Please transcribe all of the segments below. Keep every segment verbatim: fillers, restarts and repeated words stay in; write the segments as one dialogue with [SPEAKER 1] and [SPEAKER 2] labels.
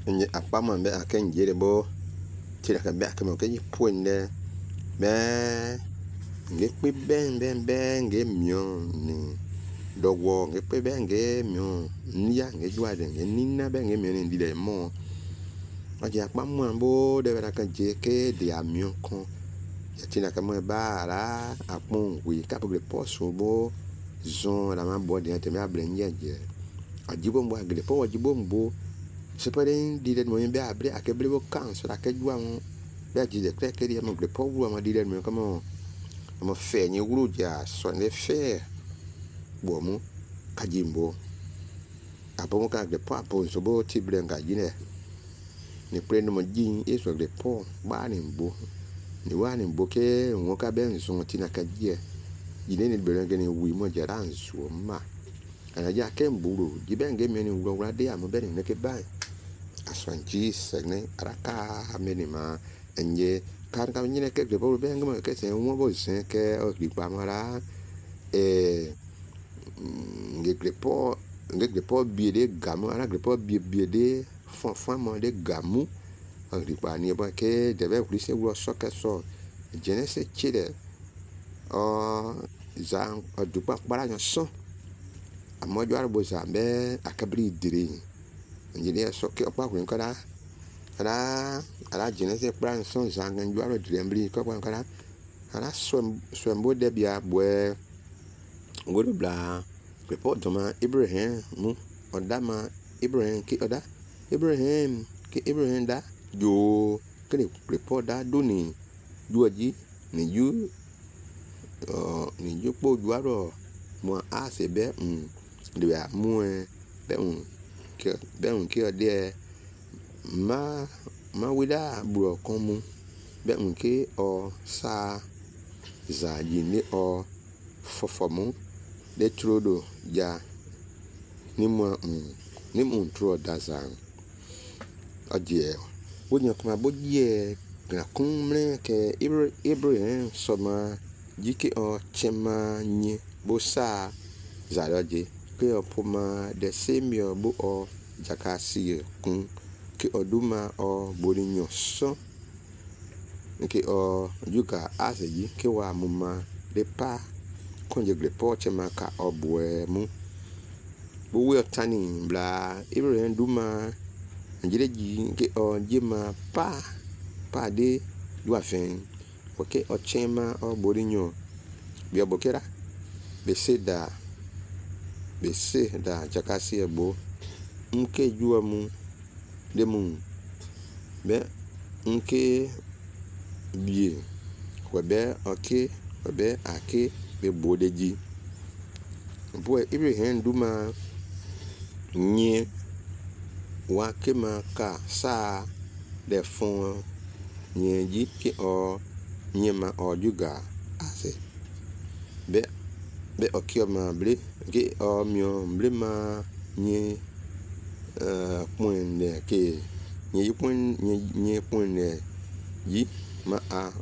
[SPEAKER 1] nye apama be aken jere bo tira ka be akemo ke puende be nge pe ben ben ben nge mio ni dogo nge pe ben nge mio nya nge jwa de nge nina be nge mio ni de mo aja apama bo de vera ka je ke de amio kon ya tina ka mo ba ra apon wi ka po le poso bo zon la ma bo de te me abrenye je ajibo mbo agre po ajibo mbo separe di de mo be abre akebre bo kan so la ke jwa mo be ji de ke di mo gre po wo ma di de mo kamo mo fe ni wuru ja so ne fe bo mu kajimbo apo mo ka gre po apo so bo ti brenga jine ni prendo mo jin e so gre po ba ni mbo ni wa ni mbo ke won ka be nso ti na ka je jine ni brenga ni wi mo jara nso ma ana ja ke mburu jibenge mi ni wuro wura de am be ni ke ba aswanji segne araka amenima enye kan kan nyine ke gbo be ngam ke se won bo se ke o ri pa mara e nge gbo nge gbo bi de gamu ara gbo bi bi de fon fon mo de gamu o ri pa ni ba ke de be kuri se wo so ke so jenese chide o zan o du pa para nyo so amojo arbo zambe akabri dire engineer so ke opa kun kara kara ara jenese plan son zangan ju aro dire mbri ko kan kara ara so so mbo de bia bwe ngodo bla report ma Ibrahim mu odama Ibrahim ki oda Ibrahim ki Ibrahim da jo ke report da doni juaji ni ju uh ni ju po ju aro mo a se be um de ya mu be un ke be un ke de ma ma wida bro komu be un ke o sa za yini o fofomu de trodo ya ni mo um ni mo tro da zan odie wonya kuma bodie na kumre ke Ibrahim soma jike o chema nyi bosa zaloje ke opoma de semio bo o jakasi kun ke oduma o borinyo so ke o yuka aseji ke wa muma de pa konje grepo chema ka obwe mu bo we tani bla Ibrahim duma njire ji ke o jema pa pa de dua fen ke o chema o borinyo bi obokera be seda be se da jakasi ebo nke jua mu de mu be nke bie webe oke webe ake be bodeji bo Ibrahim duma nye wa kema ka sa de fon nye ji ki o nyema o juga ase be be okioma ble ke o mio mblema nye uh point de ke nye point nye nye point de yi ma a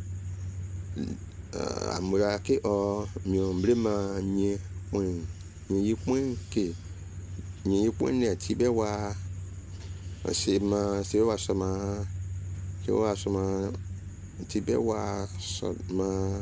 [SPEAKER 1] amura ke o mio mblema nye point nye yi point ke nye yi point ne ti be wa se ma se wa sama se wa sama ti be wa so ma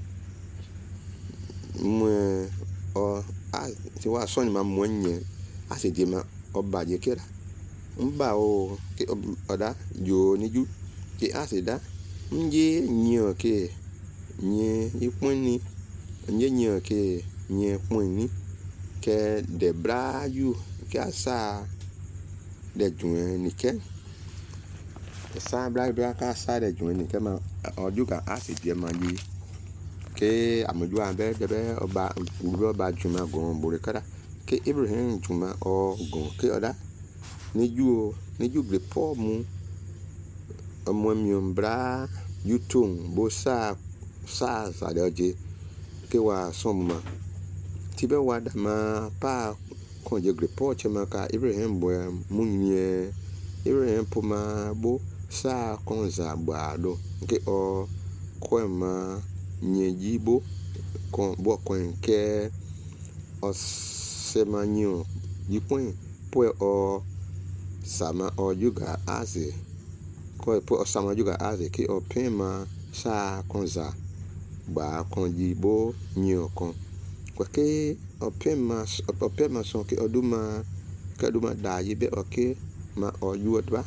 [SPEAKER 1] mwe o a ti wa so ni ma monye a se de ma oba je kera mba o ke oda jo ni ju ke a se da nje nyo ke nye iponi nje nyo ke nye poni ke de bra yu ke asa de jun ni ke sa bra bra ka sa de jun ni ke ma oju ka a se de ma ji ke amoju abe de be oba uro ba juma gon bore kara ke Ibrahim juma o gon ke oda ni ju ni ju gre po mu omo mi ombra yutung bo sa sa sa de ke wa somma ti be wa da ma pa kon je gre po che ma ka Ibrahim bo mu nye Ibrahim po ma bo sa kon za ba do ke o ko ma nye jibo kon bo kon ke o semanyo yipon po o sama o juga aze ko po sama juga aze ki o pema sa konza ba konji bo nyo kon kwa ke o pema o pema son ki oduma ka duma daji be o ke ma o yuotba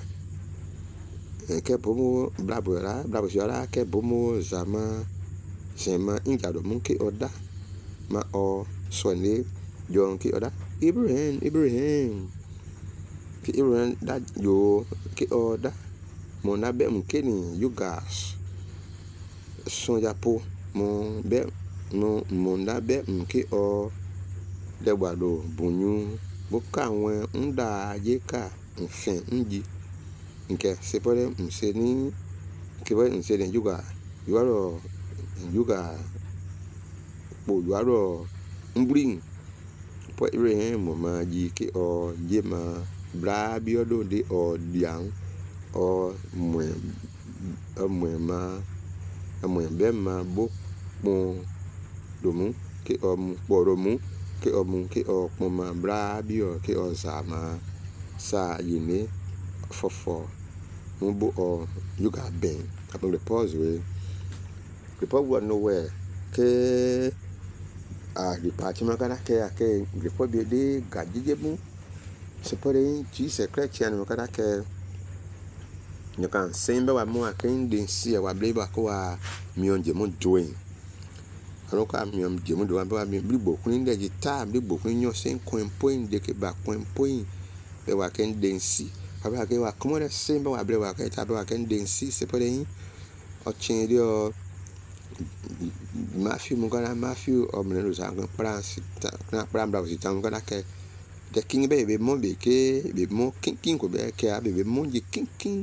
[SPEAKER 1] ke bomo blabora blabora ke bomo zama sema ingado mun ki oda ma o swani jon ki oda Ibrahim Ibrahim ki Ibrahim da yo ki oda mo na be mkeni you guys son japo mo be no mo na be mki o de gbado bunyu boka won nda je ka nfen nji nke sepore mseni ki we nseni yuga yuaro yuga po yuaro mbring po Ibrahim mo ma ji ki o je ma bra biodo de o diang o mwe mwe ma mwe be ma bo mo domu ki o poromu ki o mu ki o ma bra bio ki o sama sa yini fofo mo bo o yuga ben upon the pause we report was nowhere ke a department kana ke ke report be de gajije mu separe ti secret ya no kana ke you can sembe wa mo akin den si wa bleba ko wa mionje mo join anoka miom je mo do wa mi blibo kun de jita blibo kun nyo sen coin point de ke ba coin point be wa ken den si aba ke wa komo de sembe wa bleba ka ta ba ken den si separe o chen dio Matthew mugana Matthew o mneno zangu pransi na prambra usitanga kana ke de king be be mo be ke be mo king king ko be ke be be mo ji king king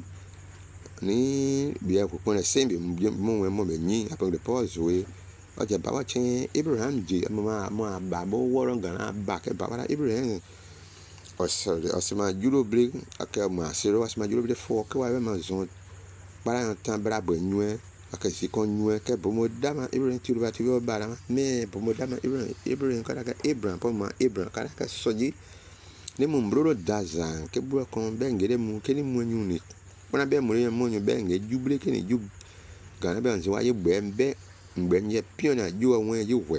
[SPEAKER 1] ni bi ko kona sembe mo mo be nyi upon the pause we o je ba wa chen Abraham ji ma ma ba bo woron gana ba ke ba wa Abraham o so o se ma juro bre aka ma se ro se ma juro bre fo ke wa be ma zon para tan bra bo nyu aka si kon nyu ke bo mo dama Ibrahim ti ro ba ti o bara me bo mo dama Ibrahim Ibrahim kada ka Abraham po ma Abraham kada ka soji ni mo mbro dazan ke bu kon be ngere mu ke ni mu nyu ni bona be mo ye mo nyu be nge juble ke ni jub gana be nzi wa ye gbe mbe mgbe nye piona ju won ye we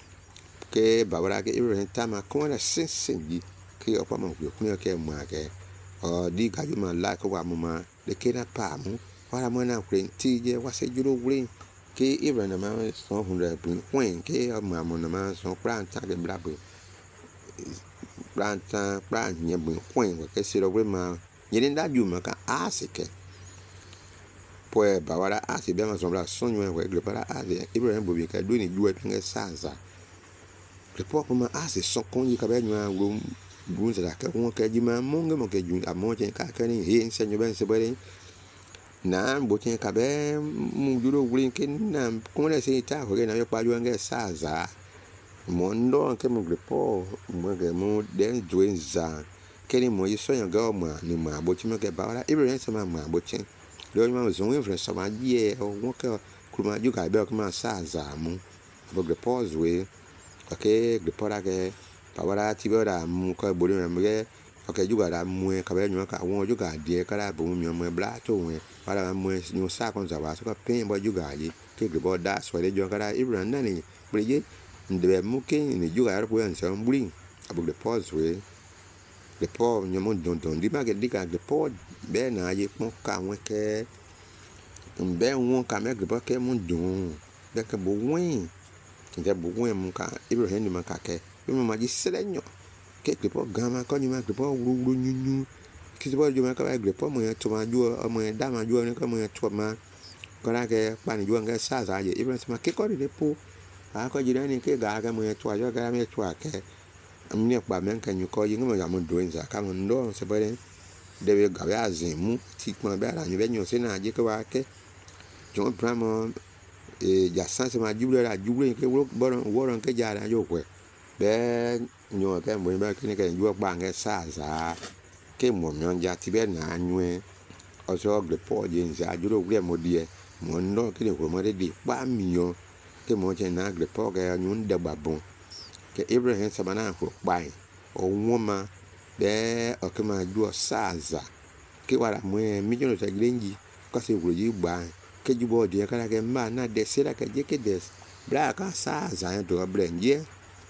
[SPEAKER 1] ke babara ke Ibrahim tama kon na sensen ji ke opa mo ku ku ke mo ake o di ga ju ma la ko wa mo ma de ke na pa mu wala mo na kren ti je wa se juro wure ke Ibrahim na ma so hundred point ke o ma mo na ma so plan ta ke brabo plan ta plan nye bu point ke se ro we ma nye nda ju ma ka asike pues bawara asi be ma so bra so nyu we gle para asi Ibrahim bo bi ka do ni ju e nge sanza le po ko ma asi so kon yi ka be nyu a wo gun za ka won ka ji ma mo nge mo ke ju a mo je ka ka ni he se nyu ben se bare na bo chen ka be mu juro wuri ke na ko na se ta ho ke na yo pa ju nge sanza mo ndo ke mo gle po mo ge mo den ju za ke ni mo yi so yan ga mo ni ma bo chi mo ke bawara Ibrahim se ma ma bo chen lo ma zo infre sama die o won ke kuma ju ka be ko ma sanza mu bo gle pause we okay gle pora ke bawara ti be ra mu ko bo ni me ke okay ju ga ra mu ka be nyu ka won ju ga die ka ra bo mi mo bla to we para mu nyu sa kon za ba so ka pen bo ju ga ji ke gle bo da so le jo ka ra Ibrahim na ni brije ndebe mu ke ni ju ga ra ko yan so mbring abo gle pause we le po nyomo don don di ma ke di ka le po be na ye pon ka won ke mbe won ka me gbo ke mu dun be ke bo win nje bo win mu ka Ibrahim ni ma ka ke bi mo ma ji sele nyo ke ke po gama ko ni ma ke po ru ru nyu nyu ki bo ju ma ka be po mo to ma ju mo da ma ju ni ko mo to ma ko na ke pa ni ju nga sa za ye Ibrahim ma ke ko de po a ko ji ni ke ga ga mo to jo ga me to ke amni pa men kan yu ko yin mo ya mo do nza ka mo ndo se bare de be ga ya zimu ti mo be ara ni be nyo se na je ke wa ke jo pramo e ya san se ma juble la juble ke wo boron woron ke ja ra yo kwe be nyo ke mo be ke ni ke ju pa nge sa za ke mo myon ja ti be na anwe o so gle po je nza ju ro gre mo die mo ndo ke ni ko mo de di pa miyo ke mo je na gle po ke nyun de babon ke Abraham sabana ko bai o woma be okema juo saza ke wara mwe mijono ta grenji ko se wuji gba ke jubo de kala ke ma na de sera ke je ke des bra ka saza en to brenje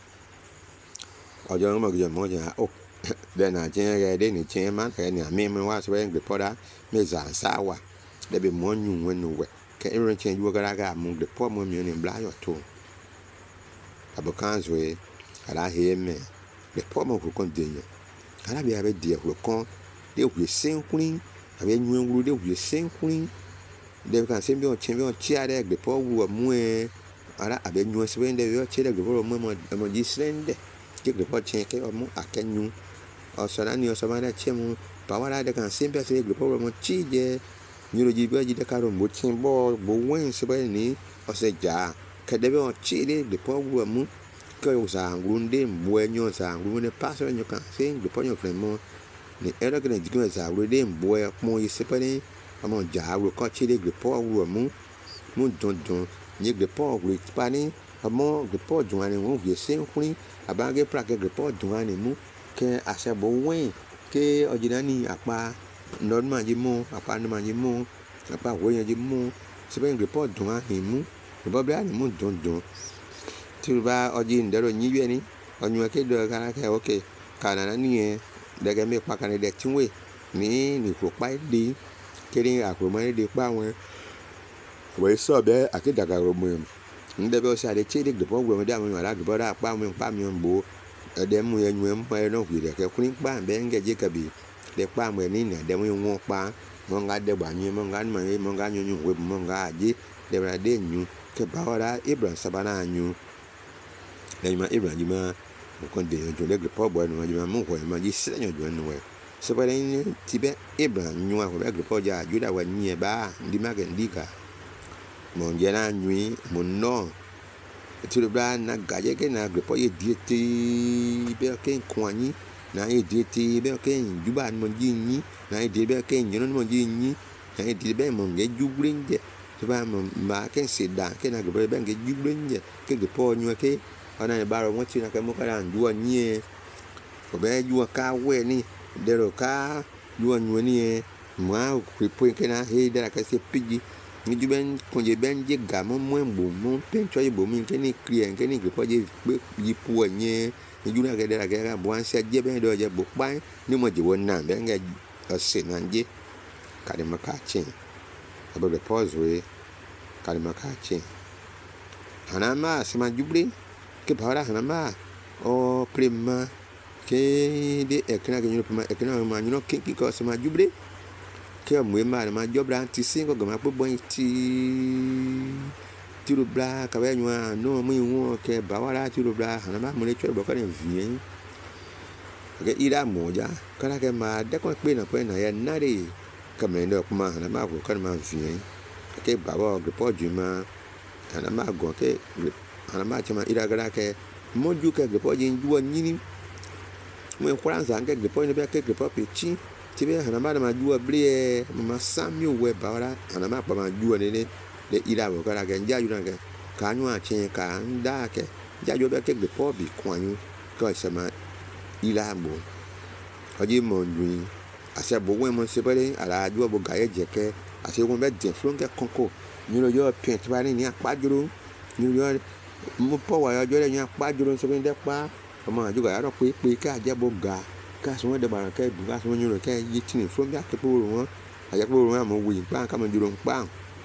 [SPEAKER 1] ojo mo gje mo ja o de na je ge de ni chen man ke ni ami mi wa so en gbe poda me za sa wa de be mo nyu wenu we ke irin chen juo kala ga mu de po mo mi ni bla yo to abokan zoe ala he me de po mo ko kon de yo ala bi abe de ko kon de hu senkuni abe nyu nguru de hu senkuni de kan se bi o chen bi o chi are de po wu mu e ala abe nyu se be de yo che de ko mo mo mo di sende ke de po chen ke o mu akenyu o sara ni o so ma na che mu pa wala de kan se be se de po mo chi je nyuro ji be ji de karo mo chen bo bo wen se be ni o se ja ke de be o chi de de po wu mu ke o sa ngunde mwe nyo sa ngunde paso nyo kan se de po nyo fremo ni era que ne digo za ro de mwe mo ise pe ni amo ja ro ko chi de de po wu mu mu don don ni de po wu pa ni amo de po dun ani won vie se nkun abage pra ke de po dun ani mu ke ase bo wen ke ojina ni apa non ma ji mu apa no ma ji mu apa wo yan ji mu se be de po dun ani mu bo bla ni mu don don ti ba oji ndero nyi ye ni onyu ke do kana ke okay kana na ni e de ke me pa kana de tinwe ni ni ko pa de kiri akro mo de pa won we so be akidaga ro mo nde be o sa de chi de po gbo mo da mo ara gbo da pa mo pa mi mbo e de mu ye nyu em pa no wi de ke kun pa be nge je kabi de pa mo ni na de mo won pa mo nga de ba nyu mo nga mo mo nga nyu nyu we mo nga je de ra de nyu ke ba ora Ibrahim sabana nyu de ma Ibrahim ma ko de jo le po bo no ma mo ko ma ji se nyu jo no we se ba ni ti be Ibrahim nyu ko be po ja ju da wa nyi ba ndi ma ke ndika mo je na nyu mo no ti bra na gaje ke na po ye diete be ke kwani na ye diete be ke ju ba mo ji nyi na ye de be ke nyu no mo ji nyi na ye de be mo nge ju grinje ti ba mo ma ke se da ke na be be nge ju grinje ke de po nyu ke ona ne baro mo ti na ke mo kala ndu nyi ko be ju ka we ni de ro ka ju nyu ni e mo ku po ke na he de la ke se piji ni ju ben ko je ben je ga mo mo mbo mo pen cho ye bo mi ke ni clear ke ni ko je pe yi po nye ni ju na ke de la ke ga bo an se je ben do je bo pa ni mo je won na be nga se na je ka de ma ka chin abo de pause we ka de ma ka chin hanama se ma jubre ke para hanama o prima ke de ekna ke nyu prima ekna ma nyu no ke ki ko se ma jubre ke mo ma ma jobra ti singo go ma po bon ti ti ro bla ka be nyu no mo yin ke ba wala ti ro bla hanama mo le chwe bo ka ne vien ke ira mo ja kala ke ma de ko pe na pe na ya na de ka me ndo kuma hanama ko ka ma vien ke ba bo ge po ju ma hanama go ke hanama chama ira gara ke mo ju ke ge po jin ju nyini mo kwran san ke ge po ne be ke ge po pe chi ti be hanama ma ju bre ma samyo we ba wala hanama pa ma ju ne ne de ira bo kala ke nja ju na ke ka nyu a chen ka nda ke ja ju be ke ge po bi kwanu ko se ma ila bo oji mo nyu ase bo we mo se pele ala ju bo ga ye je ke ase won be de flon ke konko ni lo yo pen ti ba ni ni apa juro ni yo mo po wa yo le ni apa juro se be de pa ọmọ aju ga ro pe pe ka je bo ga ka so de ba ke du ka so ni lo ke yi tin flon ga ke po won aja po won mo wi pa ka mo juro pa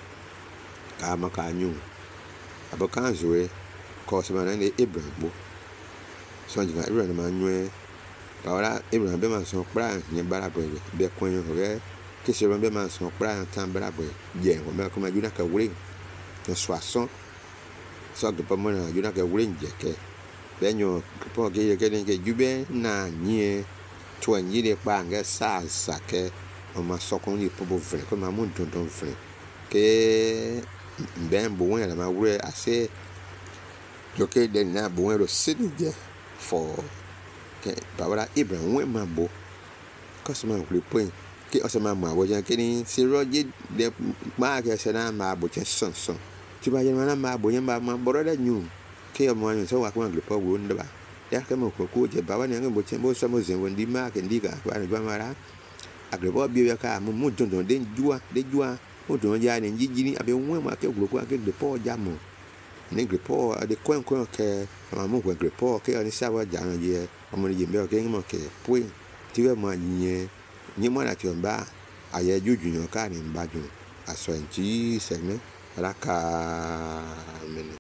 [SPEAKER 1] ka ma ka nyu abo kan zoe ko se ma na ni Ibrahim bo so ji ga Ibrahim ma nyu e ahora Ibrahim be ma so pra ni bara bo be ko nyu re ke se be ma so pra tan bara bo je ko me ko ma ju na ka wuri no soixante so de pa mo na ju na ka wuri je ke be nyu po ke ke ni ke ju be na ni to nyi de pa nga sa sa ke o ma so ko ni po bo vre ko ma mo don don vre ke ben bo won ya ma wuri ase yo ke de na bo won ro sidi je for ke bawara Ibrahim we ma bo ko se ma wuri point ke o se ma ma bo jan ke ni si roje de ma ke se na ma bo che son son ti ba jan na ma bo jan ba ma boro da nyu ke o mo anyu so wa ko ngri po wo ndba ya ke mo ko ko je ba wa ne ngo che bo so mo zen wendi ma ke ndi ka wa ne ba mara agrebo bi ya ka mo mo don don de jua de jua o don ya ne njiji abe won ma ke glo ko ke de po ja mo ne grepo de kwen kwen ke ma mo kwen grepo ke ani sa wa ja ye ọmọ ni je me ke mo ke pui ti we mo nye nye mo na ti on ba aye juju yan ka ni ba ju aso en ji se ne raka